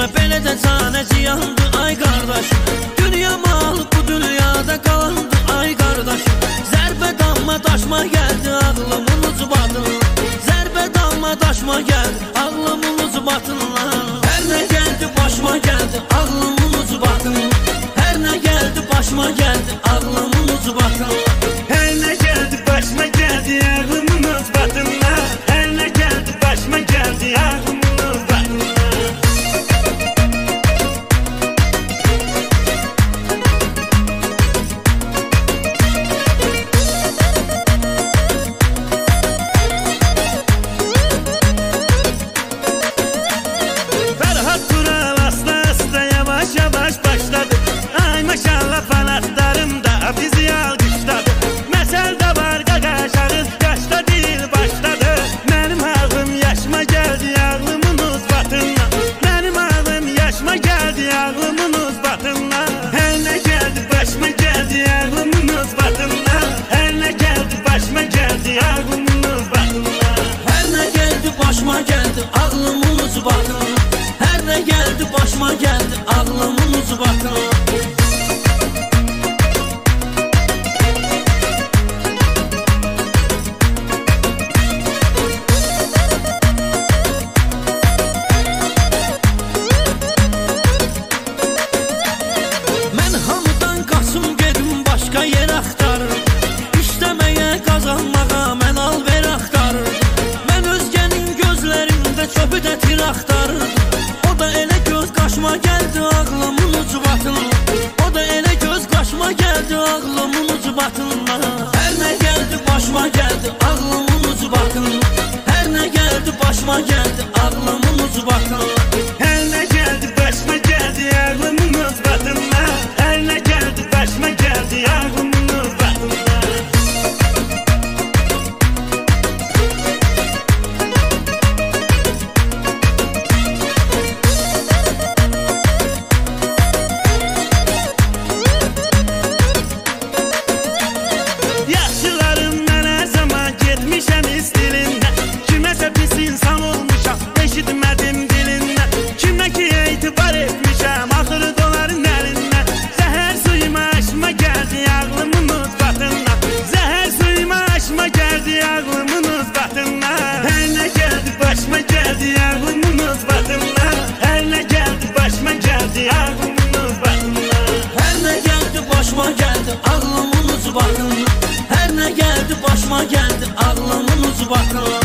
Düşmə belə də canəci yandı ay qardaşım. Dünya malı bu dünyada qalandı ay qardaşım. Zərbə damma daşma gəldi ağlımın ucu batınla. Zərbə damma daşma gəldi ağlımın ucu batınla. Hər nə gəldi başıma gəldi ağlımın ucu batınla. Hər nə gəldi başıma gəldi ağlımın ucu batınla. Hər nə gəldi başıma gəldi ağlımın ucu batınla. Hər nə gəldi başıma gəldi ağlımın ucu batınla. Maşallah fanatlarım da bizi alkışladı. Məsəl də var qaqaşarı, yaşda deyil başladı. Mənim ağlım yaşıma gəldi ağlımın uzbatınla. Mənim ağlım yaşıma gəldi ağlımın uzbatınla. Hər nə gəldi başıma gəldi ağlımın uzbatınla. Hər nə gəldi başıma gəldi ağlımın uzbatınla. Hər nə gəldi başıma gəldi ağlımın uzbatınla. Hər nə gəldi başıma gəldi ağlımın uzbatınla. Çöpü də tir axtarırdı. O da elə göz qaşıma gəldi ağlımın ucu batınla. O da elə göz qaşıma gəldi ağlımın ucu batınla. Hər nə gəldi başıma gəldi ağlımın ucu batınla. Hər nə gəldi başıma gəldi ağlımın ucu batınla. Hər nə gəldi başıma gəldi ağlımın ucu batınla. Hər nə gəldi başıma gəldi ağlımın ucu batınla. Hər nə gəldi başıma gəldi ağlımın ucu batınla.